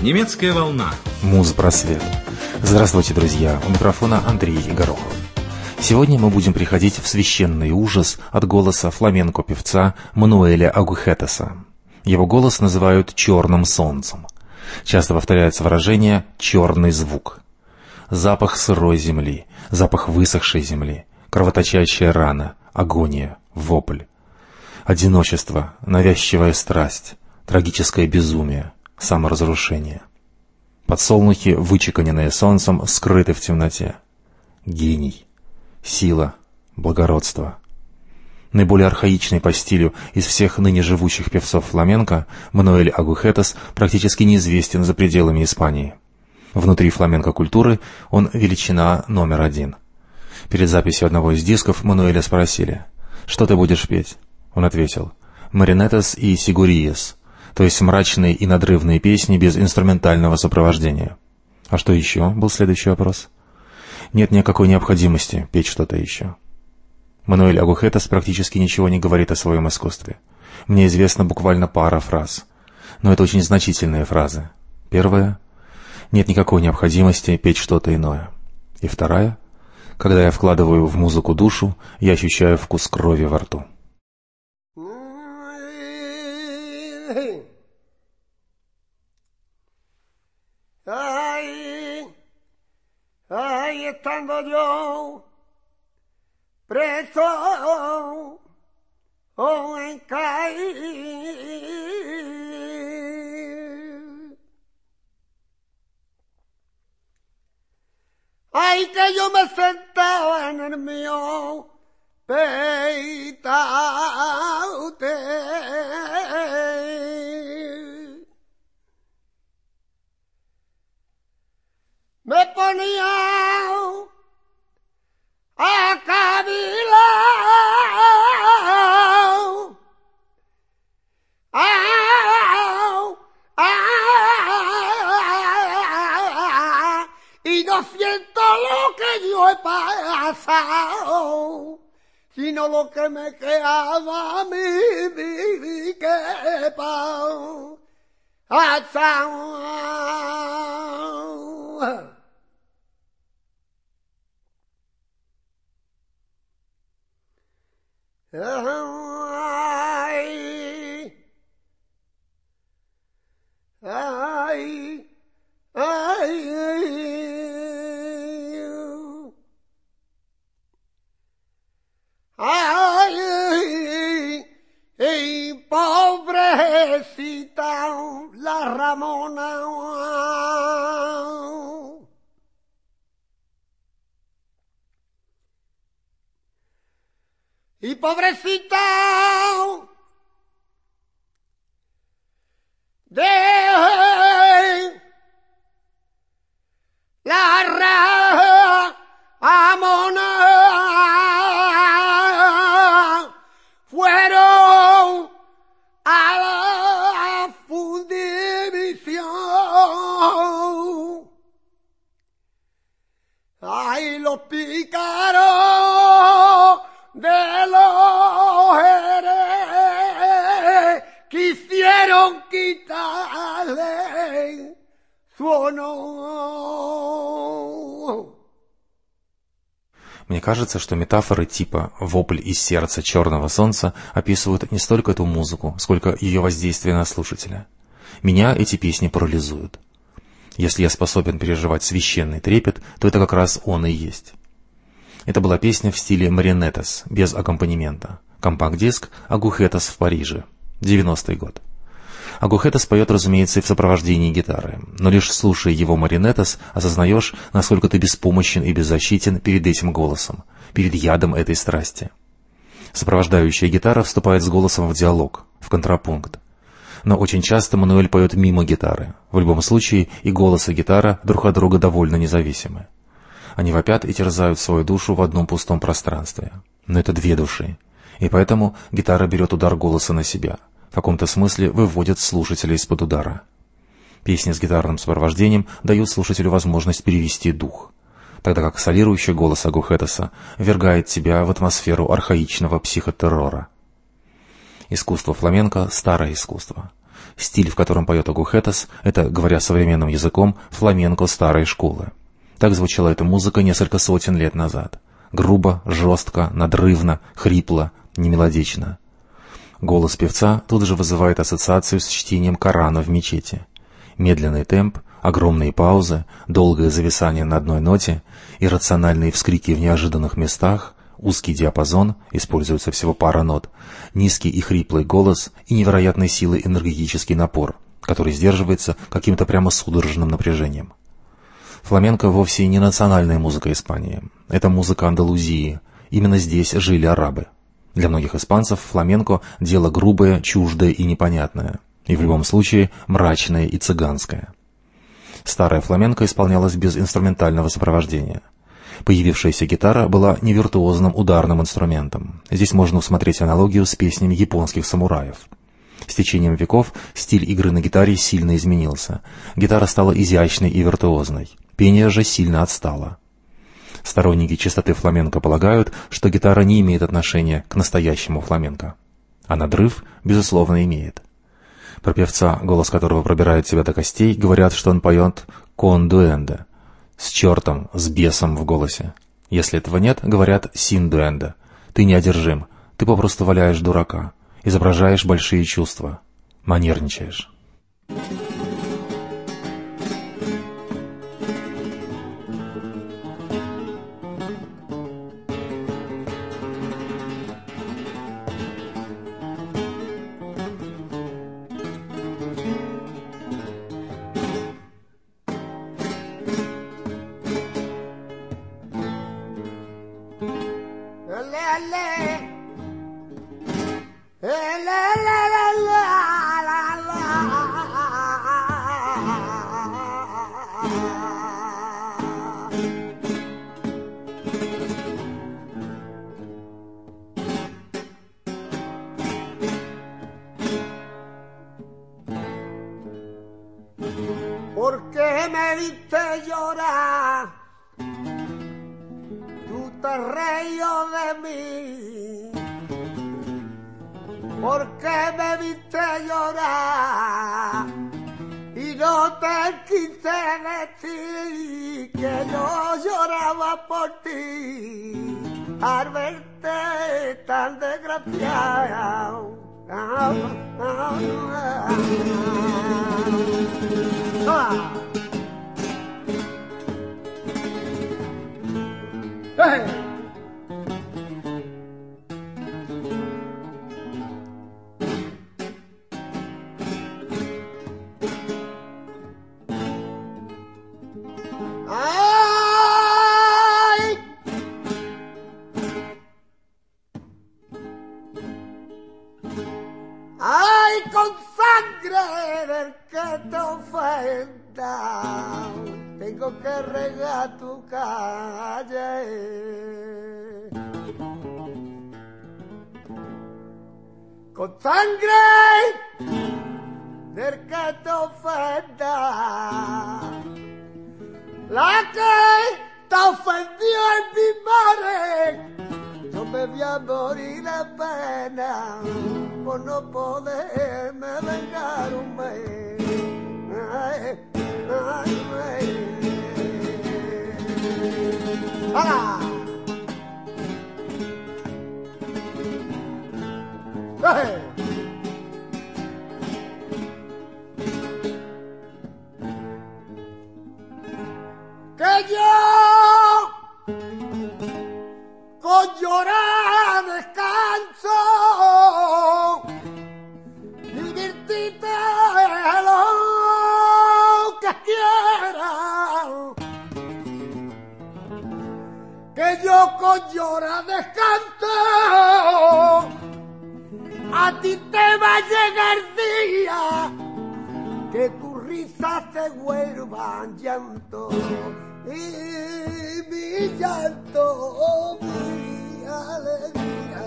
Немецкая волна. Муз-просвет. Здравствуйте, друзья. У микрофона Андрей Горохов. Сегодня мы будем приходить в священный ужас от голоса фламенко-певца Мануэля Агухетеса. Его голос называют «черным солнцем». Часто повторяется выражение «черный звук». Запах сырой земли, запах высохшей земли, кровоточащая рана, агония, вопль. Одиночество, навязчивая страсть, трагическое безумие, саморазрушение. Подсолнухи, вычеканенные солнцем, скрыты в темноте. Гений, сила, благородство. Наиболее архаичный по стилю из всех ныне живущих певцов фламенко, Мануэль Агухетес практически неизвестен за пределами Испании. Внутри фламенко-культуры он величина номер один. Перед записью одного из дисков Мануэля спросили: «Что ты будешь петь?» Он ответил: «Маринетас и сигуриес», то есть мрачные и надрывные песни без инструментального сопровождения. А что еще, был следующий вопрос. Нет никакой необходимости петь что-то еще. Мануэль Агухетес практически ничего не говорит о своем искусстве. Мне известна буквально пара фраз, но это очень значительные фразы. Первая: нет никакой необходимости петь что-то иное. И вторая: когда я вкладываю в музыку душу, я ощущаю вкус крови во рту. Ay, estando yo preso en caín. Ay, que yo me sentaba en el mío peitaute. Me ponía a cavilar, y no siento lo que yo he pasado, sino lo que me quedaba a mí, que pa' Ay, ay, ay, ay, pobrecita la Ramona. Y pobrecita de la Ramona, fueron a la fundición. Ay, los pícaros de los Jerez quisieron quitarle su honor. Мне кажется, что метафоры типа «вопль из сердца черного солнца» описывают не столько эту музыку, сколько ее воздействие на слушателя. Меня эти песни парализуют. Если я способен переживать священный трепет, то это как раз он и есть. Это была песня в стиле маринетас, без аккомпанемента. Компакт-диск «Агухетес в Париже», 90-й год. Агухетес поет, разумеется, и в сопровождении гитары, но лишь слушая его маринетас, осознаешь, насколько ты беспомощен и беззащитен перед этим голосом, перед ядом этой страсти. Сопровождающая гитара вступает с голосом в диалог, в контрапункт. Но очень часто Мануэль поет мимо гитары. В любом случае и голос, и гитара друг от друга довольно независимы. Они вопят и терзают свою душу в одном пустом пространстве. Но это две души. И поэтому гитара берет удар голоса на себя. В каком-то смысле выводит слушателя из-под удара. Песни с гитарным сопровождением дают слушателю возможность перевести дух. тогда как солирующий голос Агухетеса ввергает тебя в атмосферу архаичного психотеррора. Искусство фламенко – старое искусство. Стиль, в котором поет Агухетес, это, говоря современным языком, фламенко старой школы. Так звучала эта музыка несколько сотен лет назад. Грубо, жестко, надрывно, хрипло, немелодично. Голос певца тут же вызывает ассоциацию с чтением Корана в мечети. Медленный темп, огромные паузы, долгое зависание на одной ноте, иррациональные вскрики в неожиданных местах, узкий диапазон, используется всего пара нот, низкий и хриплый голос и невероятной силы энергетический напор, который сдерживается каким-то прямо судорожным напряжением. Фламенко вовсе не национальная музыка Испании. Это музыка Андалузии. Именно здесь жили арабы. Для многих испанцев фламенко – дело грубое, чуждое и непонятное. И в любом случае мрачное и цыганское. Старая фламенко исполнялась без инструментального сопровождения. Появившаяся гитара была невиртуозным ударным инструментом. Здесь можно усмотреть аналогию с песнями японских самураев. С течением веков стиль игры на гитаре сильно изменился. Гитара стала изящной и виртуозной. Пение же сильно отстало. Сторонники чистоты фламенко полагают, что гитара не имеет отношения к настоящему фламенко. А надрыв, безусловно, имеет. Про певца, голос которого пробирает тебя до костей, говорят, что он поет «кон дуэнде» — с чертом, с бесом в голосе. Если этого нет, говорят «син дуэнде» — ты неодержим, ты попросту валяешь дурака, изображаешь большие чувства, манерничаешь. ¿Por qué me viste llorar? Tú te reías de mí. ¿Por qué me viste llorar? Y no te quise decir que yo lloraba por ti al verte tan desgraciado. Hey! ¡Ay, con sangre del que te ofenda! Tengo que regar tu calle. Con sangre del que te ofenda. La que te ofendió en mi madre. Yo me voy a morir de pena por no poderme vengarme. Ay, ay, ay. ¡Ah! ¡Hey! Que yo con llorar descanso y dirte lo que quieras. Que yo con llorar descanso, a ti te va a llegar día que tu risa se vuelva en llanto y mi llanto mi alegría.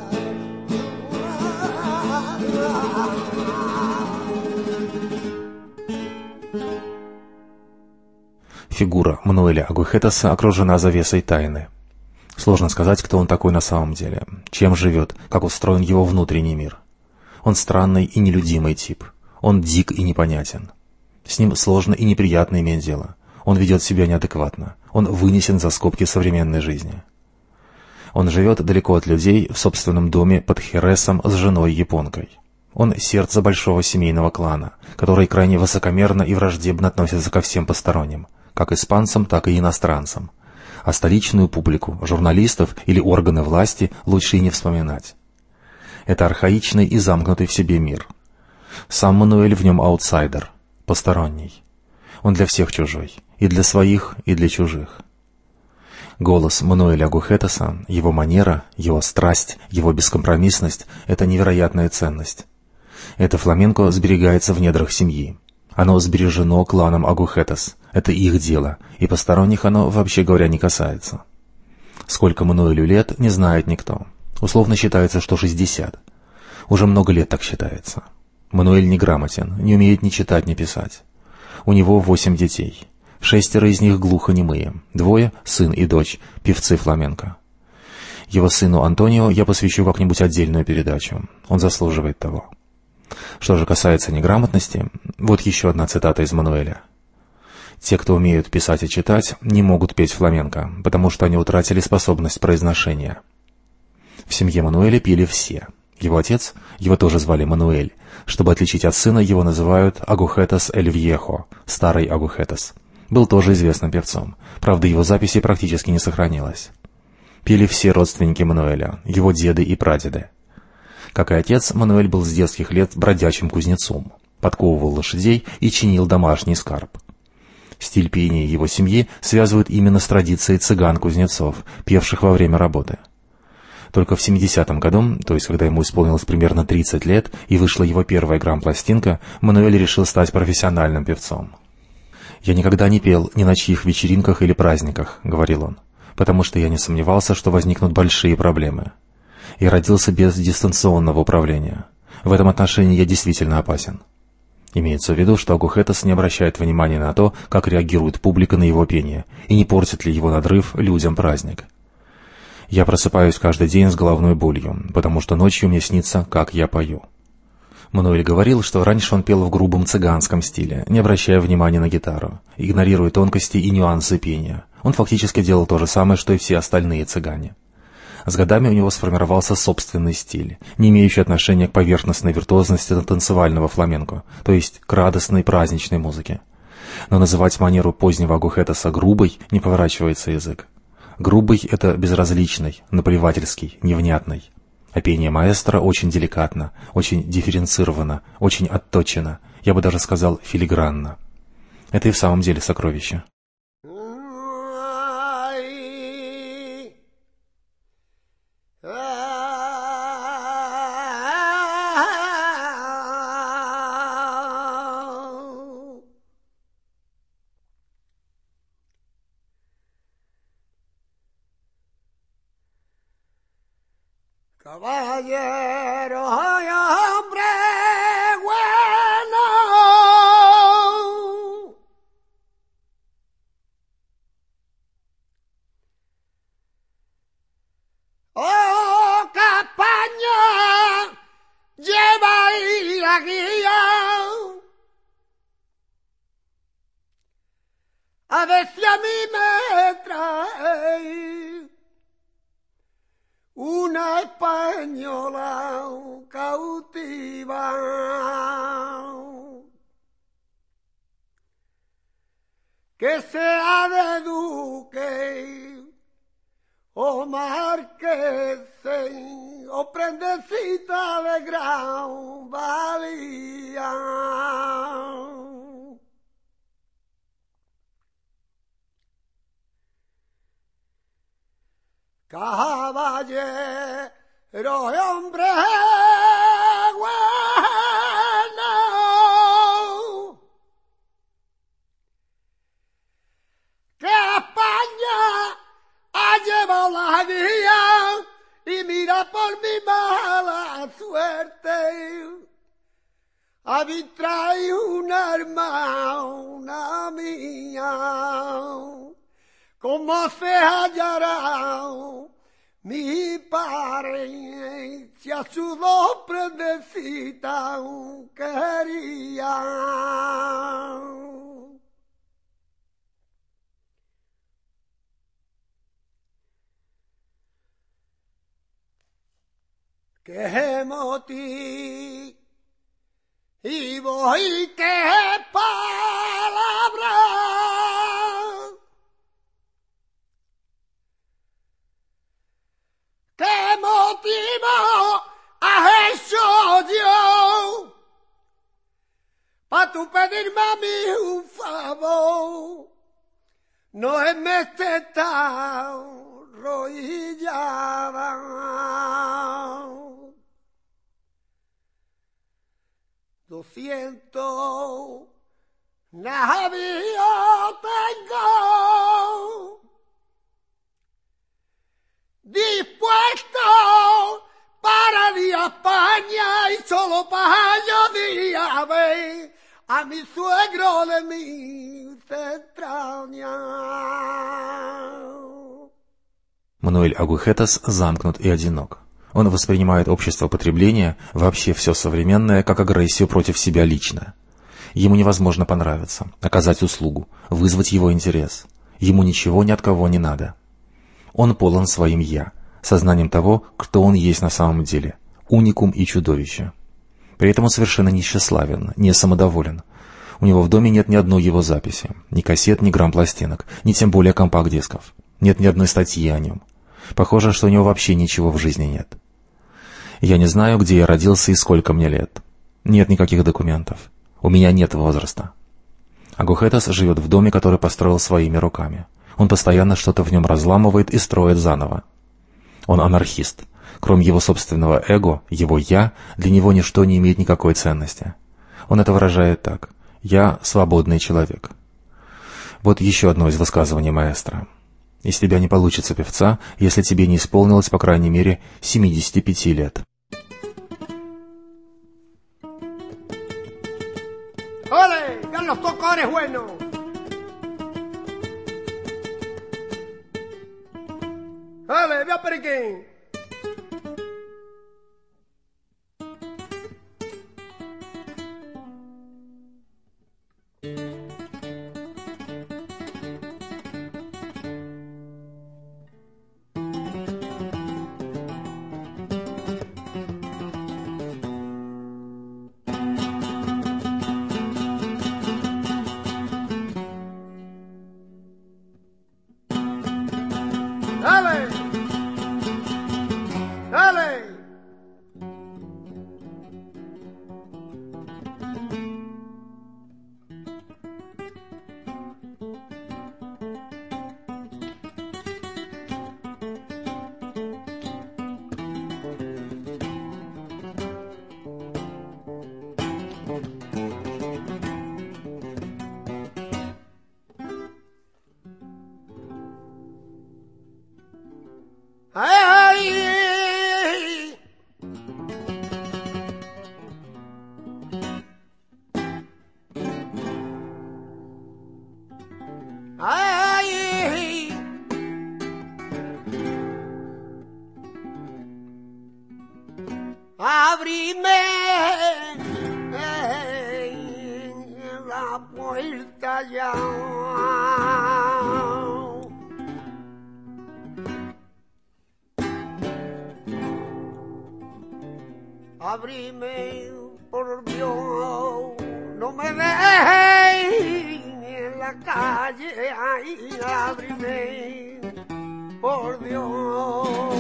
Фигура Мануэля Агухетеса окружена завесой тайны. Сложно сказать, кто он такой на самом деле, чем живет, как устроен его внутренний мир. Он странный и нелюдимый тип. Он дик и непонятен. С ним сложно и неприятно иметь дело. Он ведет себя неадекватно. Он вынесен за скобки современной жизни. Он живет далеко от людей, в собственном доме под Хересом с женой-японкой. Он сердце большого семейного клана, который крайне высокомерно и враждебно относится ко всем посторонним, как испанцам, так и иностранцам. А столичную публику, журналистов или органы власти лучше и не вспоминать. Это архаичный и замкнутый в себе мир. Сам Мануэль в нем аутсайдер, посторонний. Он для всех чужой, и для своих, и для чужих. Голос Мануэля Агухетеса, его манера, его страсть, его бескомпромиссность — это невероятная ценность. Это фламенко сберегается в недрах семьи. Оно сбережено кланом Агухетес. Это их дело, и посторонних оно, вообще говоря, не касается. Сколько Мануэлю лет, не знает никто. Условно считается, что 60. Уже много лет так считается. Мануэль неграмотен, не умеет ни читать, ни писать. У него 8 детей. 6 из них глухонемые. 2 — сын и дочь, певцы фламенко. Его сыну Антонио я посвящу как-нибудь отдельную передачу. Он заслуживает того. Что же касается неграмотности, вот еще одна цитата из Мануэля. «Те, кто умеют писать и читать, не могут петь фламенко, потому что они утратили способность произношения». В семье Мануэля пели все. Его отец, его тоже звали Мануэль. Чтобы отличить от сына, его называют Агухетес эль Вьехо, старый Агухетес. Был тоже известным певцом. Правда, его записи практически не сохранилось. Пели все родственники Мануэля, его деды и прадеды. Как и отец, Мануэль был с детских лет бродячим кузнецом, подковывал лошадей и чинил домашний скарб. Стиль пения его семьи связывают именно с традицией цыган-кузнецов, певших во время работы. Только в 70-м году, то есть когда ему исполнилось примерно 30 лет и вышла его первая грамм-пластинка, Мануэль решил стать профессиональным певцом. «Я никогда не пел ни на чьих вечеринках или праздниках», — говорил он, «потому что я не сомневался, что возникнут большие проблемы. Я родился без дистанционного управления. В этом отношении я действительно опасен». Имеется в виду, что Агухетес не обращает внимания на то, как реагирует публика на его пение, и не портит ли его надрыв людям праздник. «Я просыпаюсь каждый день с головной болью, потому что ночью мне снится, как я пою». Мануэль говорил, что раньше он пел в грубом цыганском стиле, не обращая внимания на гитару, игнорируя тонкости и нюансы пения. Он фактически делал то же самое, что и все остальные цыгане. С годами у него сформировался собственный стиль, не имеющий отношения к поверхностной виртуозности танцевального фламенко, то есть к радостной праздничной музыке. Но называть манеру позднего Агухетеса грубой не поворачивается язык. Грубый — это безразличный, наплевательский, невнятный. А пение маэстро очень деликатно, очень дифференцировано, очень отточено, я бы даже сказал филигранно. Это и в самом деле сокровище. Caballero y hombre bueno, oh campaña, lleva y la guía, a ver si a mí me trae una española cautiva que sea de duque o marqués o prendecita de gran valía. Caballero y hombre bueno, que España ha llevado la guía y mira por mi mala suerte, a mí trae una hermana mía. ¿Cómo se hallará mi parecer? si a su dos prendecita quería. ¡Qué motivo y qué palabra! ¿Qué motivo has hecho yo pa' tú pedirme a mí un favor? No es me estar rodillada. 200 navíos tengo dispuesto para ir a España y solo para yo ir a ver a mi suegro de mi entraña. Мануэль Агухетес замкнут и одинок. Он воспринимает общество потребления, вообще все современное, как агрессию против себя лично. Ему невозможно понравиться, оказать услугу, вызвать его интерес. Ему ничего ни от кого не надо. Он полон своим «я», сознанием того, кто он есть на самом деле, уникум и чудовище. При этом он совершенно не тщеславен, не самодоволен. У него в доме нет ни одной его записи, ни кассет, ни грамм-пластинок, ни тем более компакт-дисков. Нет ни одной статьи о нем. Похоже, что у него вообще ничего в жизни нет. Я не знаю, где я родился и сколько мне лет. Нет никаких документов. У меня нет возраста. Агухетес живет в доме, который построил своими руками. Он постоянно что-то в нем разламывает и строит заново. Он анархист. Кроме его собственного эго, его «я», для него ничто не имеет никакой ценности. Он это выражает так: «Я свободный человек». Вот еще одно из высказываний маэстро. Из тебя не получится певца, если тебе не исполнилось, по крайней мере, 75 лет. ¡Ole! ¡Vean los tocones buenos! ¡Ole! ¡Vea periquín! ¡Dale! ¡Dale! ¡Ay! ¡Ay! Abrime la puerta ya. Abrime, por Dios, no me dejes en la calle, ay, abrime, por Dios.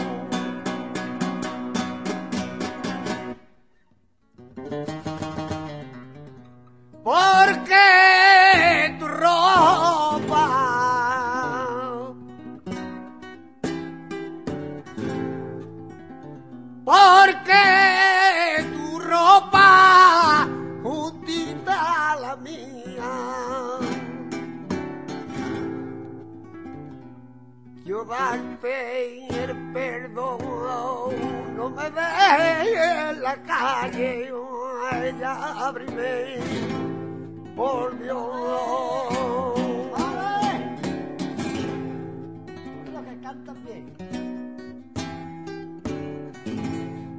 Porque tu ropa porque tu ropa justita a la mía. Yo darte el perdón, no me dejes en la calle, ella abrime, por Dios. ¡Vale! Los que cantan bien.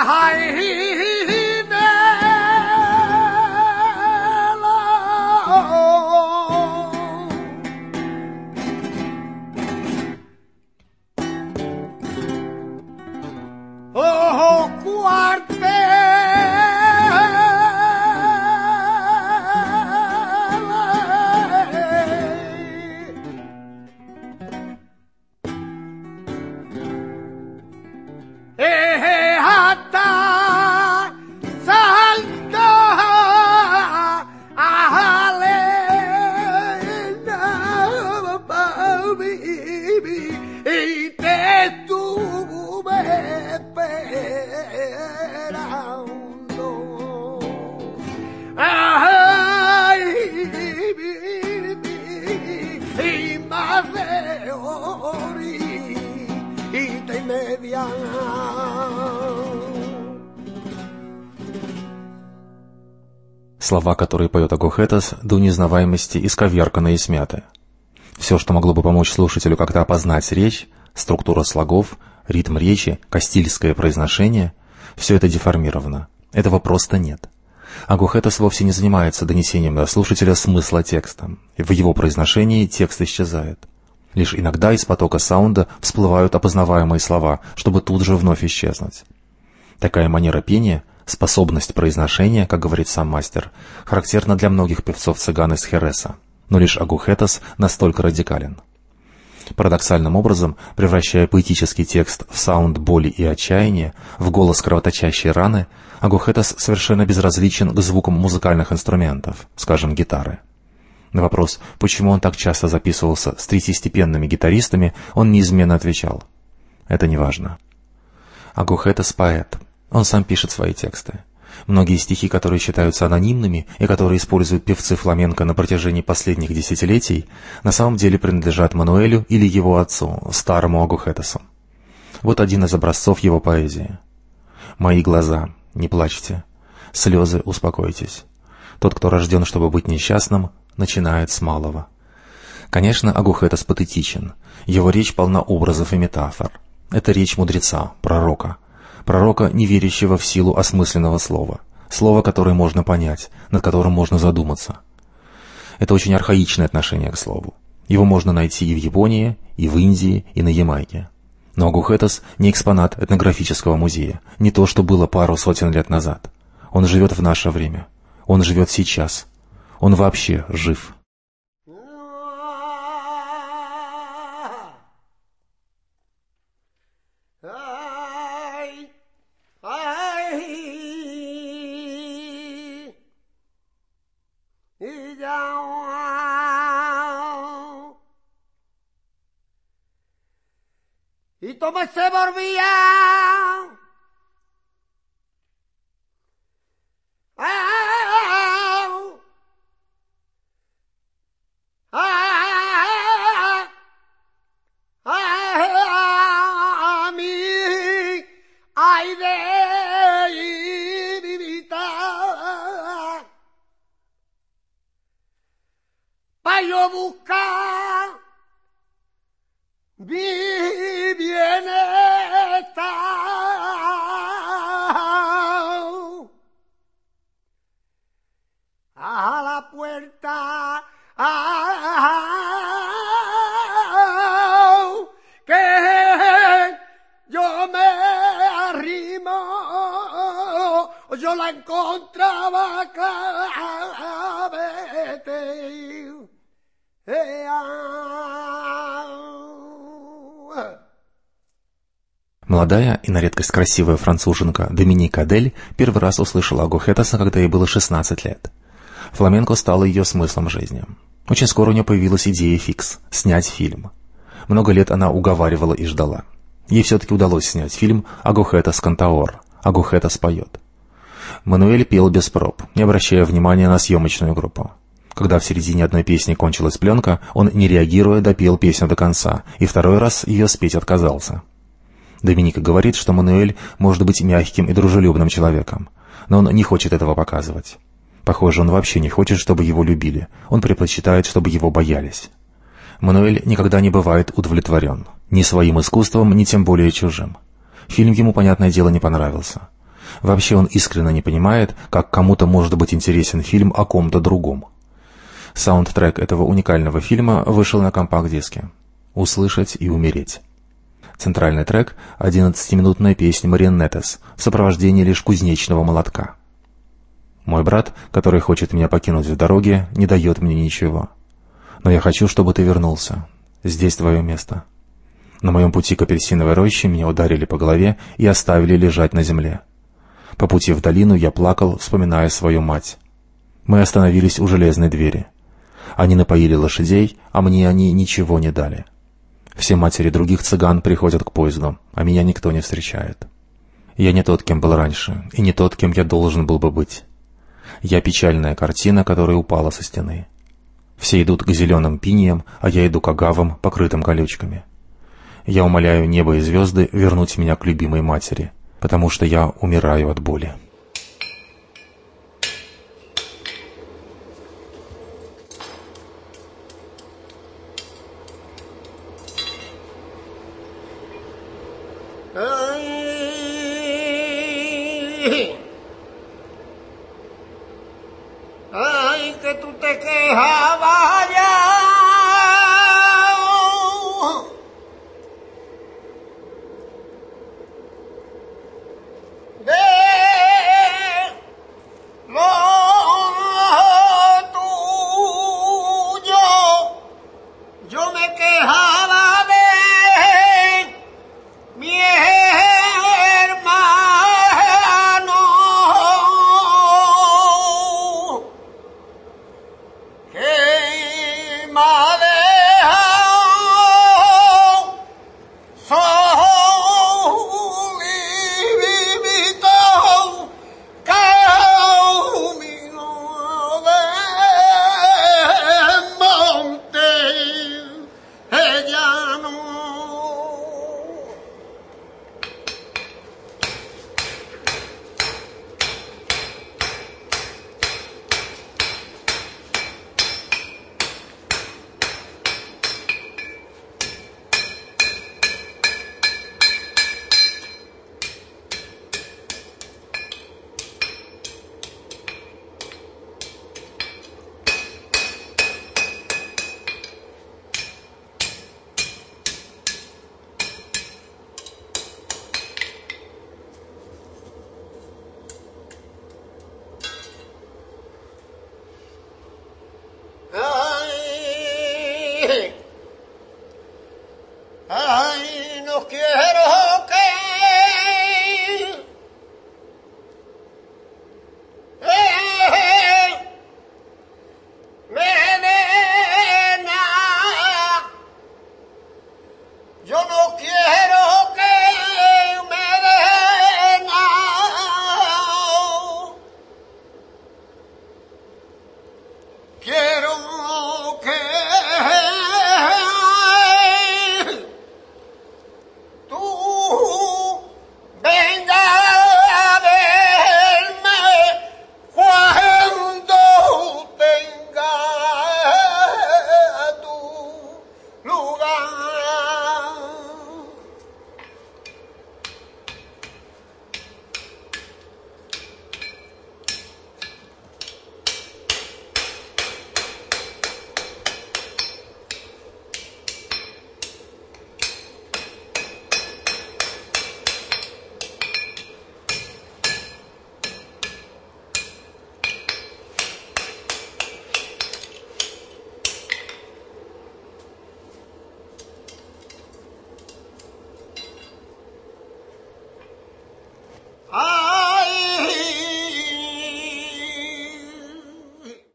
Слова, которые поет Агухетес, до неузнаваемости исковерканы и смяты. Все, что могло бы помочь слушателю как-то опознать речь, структура слогов, ритм речи, кастильское произношение, все это деформировано. Этого просто нет. Агухетес вовсе не занимается донесением до слушателя смысла текста. В его произношении текст исчезает. Лишь иногда из потока саунда всплывают опознаваемые слова, чтобы тут же вновь исчезнуть. Такая манера пения, способность произношения, как говорит сам мастер, характерна для многих певцов-цыган из Хереса, но лишь Агухетес настолько радикален. Парадоксальным образом, превращая поэтический текст в саунд боли и отчаяния, в голос кровоточащей раны, Агухетес совершенно безразличен к звукам музыкальных инструментов, скажем, гитары. На вопрос, почему он так часто записывался с третьестепенными гитаристами, он неизменно отвечал: «Это не важно». Агухетес — поэт. Он сам пишет свои тексты. Многие стихи, которые считаются анонимными и которые используют певцы фламенко на протяжении последних десятилетий, на самом деле принадлежат Мануэлю или его отцу, старому Агухетесу. Вот один из образцов его поэзии. «Мои глаза, не плачьте, слезы, успокойтесь. Тот, кто рожден, чтобы быть несчастным, начинает с малого». Конечно, Агухетес патетичен. Его речь полна образов и метафор. Это речь мудреца, пророка, не верящего в силу осмысленного слова, слова, которое можно понять, над которым можно задуматься. Это очень архаичное отношение к слову. Его можно найти и в Японии, и в Индии, и на Ямайке. Но Агухетес не экспонат этнографического музея, не то, что было пару сотен лет назад. Он живет в наше время. Он живет сейчас. Он вообще жив. Y todo se volvía a mí, ay de vivita, pa' yo buscar mi bienestar. A la puerta, que yo me arrimo, yo la encontraba claramente. Молодая и на редкость красивая француженка Доминик Адель первый раз услышала Агухетеса, когда ей было 16 лет. Фламенко стало ее смыслом жизни. Очень скоро у нее появилась идея фикс – снять фильм. Много лет она уговаривала и ждала. Ей все-таки удалось снять фильм «Агухетес Кантаор». Агухетес поет. Мануэль пел без проб, не обращая внимания на съемочную группу. Когда в середине одной песни кончилась пленка, он, не реагируя, допел песню до конца, и второй раз ее спеть отказался. Доминика говорит, что Мануэль может быть мягким и дружелюбным человеком, но он не хочет этого показывать. Похоже, он вообще не хочет, чтобы его любили, он предпочитает, чтобы его боялись. Мануэль никогда не бывает удовлетворен, ни своим искусством, ни тем более чужим. Фильм ему, понятное дело, не понравился. Вообще он искренне не понимает, как кому-то может быть интересен фильм о ком-то другом. Саундтрек этого уникального фильма вышел на компакт-диске «Услышать и умереть». Центральный трек — 11-минутная песня Марионеттес в сопровождении лишь кузнечного молотка. Мой брат, который хочет меня покинуть в дороге, не дает мне ничего. Но я хочу, чтобы ты вернулся. Здесь твое место. На моем пути к апельсиновой роще меня ударили по голове и оставили лежать на земле. По пути в долину я плакал, вспоминая свою мать. Мы остановились у железной двери. Они напоили лошадей, а мне они ничего не дали. Все матери других цыган приходят к поезду, а меня никто не встречает. Я не тот, кем был раньше, и не тот, кем я должен был бы быть. Я печальная картина, которая упала со стены. Все идут к зеленым пиньям, а я иду к агавам, покрытым колючками. Я умоляю небо и звезды вернуть меня к любимой матери, потому что я умираю от боли. Ay, que tú te quejabas